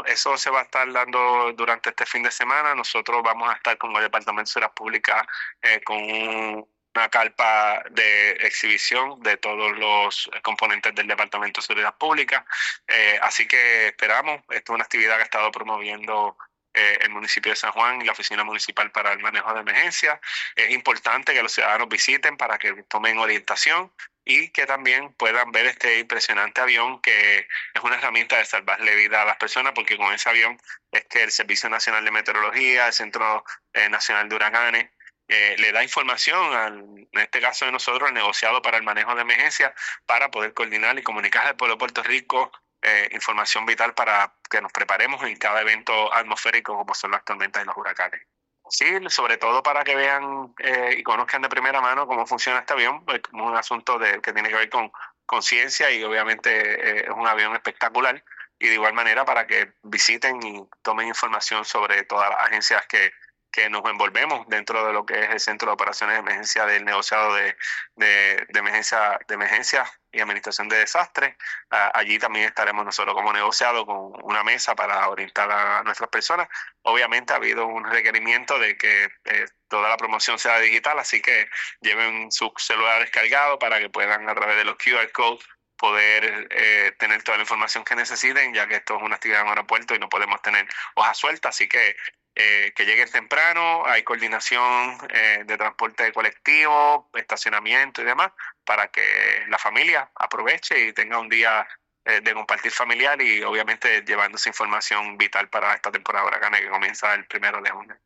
eso se va a estar dando durante este fin de semana. Nosotros vamos a estar como el Departamento de Seguridad Pública con una carpa de exhibición de todos los componentes del Departamento de Seguridad Pública. Así que esperamos, esto es una actividad que ha estado promoviendo el municipio de San Juan y la Oficina Municipal para el Manejo de Emergencias. Es importante que los ciudadanos visiten para que tomen orientación y que también puedan ver este impresionante avión que es una herramienta de salvarle vida a las personas, porque con ese avión es que el Servicio Nacional de Meteorología, el Centro Nacional de Huracanes, le da información, en este caso de nosotros, el negociado para el manejo de emergencias, para poder coordinar y comunicar al pueblo de Puerto Rico información vital para que nos preparemos en cada evento atmosférico como son las tormentas y los huracanes. Sí, sobre todo para que vean y conozcan de primera mano cómo funciona este avión, es un asunto que tiene que ver con ciencia y obviamente es un avión espectacular, y de igual manera para que visiten y tomen información sobre todas las agencias que nos envolvemos dentro de lo que es el Centro de Operaciones de Emergencia del negociado de emergencia y administración de desastres. Allí también estaremos nosotros como negociado con una mesa para orientar a nuestras personas. Obviamente ha habido un requerimiento de que toda la promoción sea digital, así que lleven su celular descargado para que puedan a través de los QR codes poder tener toda la información que necesiten, ya que esto es una actividad en un aeropuerto y no podemos tener hojas sueltas, así que lleguen temprano, hay coordinación de transporte colectivo, estacionamiento y demás, para que la familia aproveche y tenga un día de compartir familiar y obviamente llevándose información vital para esta temporada de huracanes que comienza el 1 de junio.